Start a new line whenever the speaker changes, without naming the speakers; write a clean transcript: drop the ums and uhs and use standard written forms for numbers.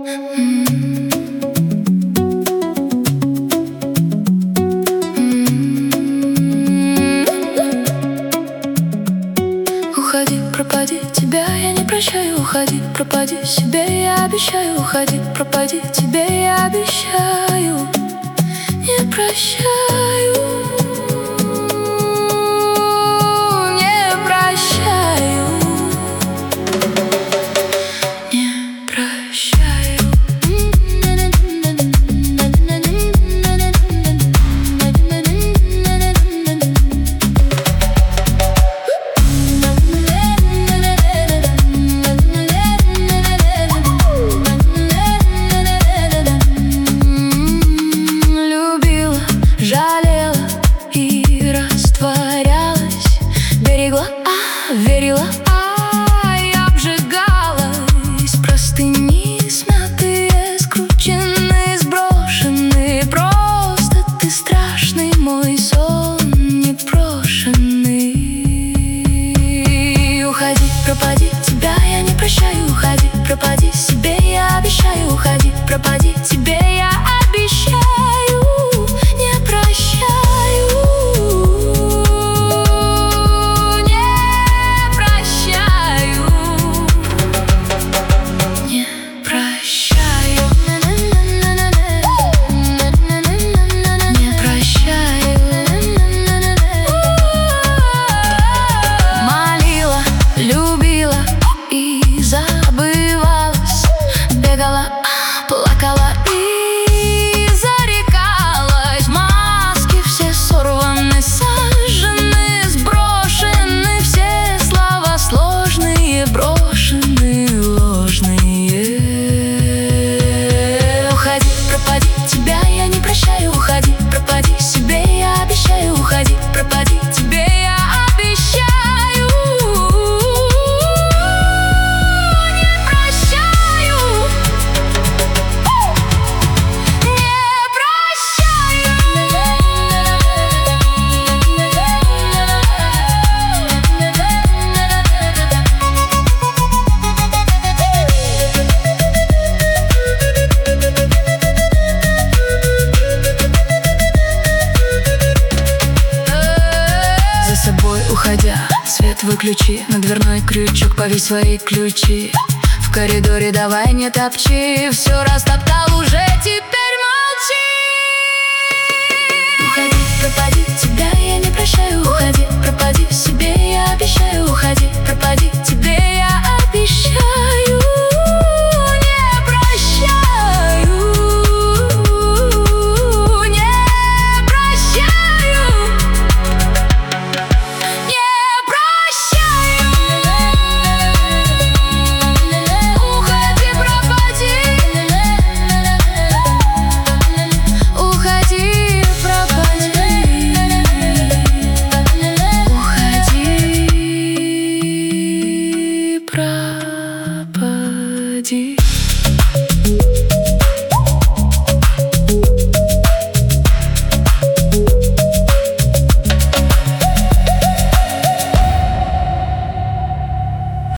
Уходи, пропади, тебя я не прощаю. Уходи, пропади, себе я обещаю. Уходи, пропади, тебе я обещаю. Не прощаю, не прощаю, не прощаю. Жалела и растворялась, берегла, верила, и обжигалась. Простыни смятые, скрученные, сброшенные. Просто ты страшный, мой сон непрошенный. Уходи, пропади, тебя я не прощаю. Уходи, пропади, себе я обещаю. Уходи, пропади, тебе я обещаю. Плакала и зарекалась. Маски все сорваны, сожжены, сброшены. Все слова сложные, брошенные, ложные. Уходи, пропади, тебя я не прощаю. Уходи, пропади, себе я обещаю. Уходи, пропади, тебе я обещаю. Уходя, свет выключи, на дверной крючок повесь свои ключи. В коридоре давай не топчи, все растоптал уже, теперь молчи. Уходи, пропади, тебя я не прощаю. Уходи, пропади, себе я обещаю. Уходи, пропади, тебе я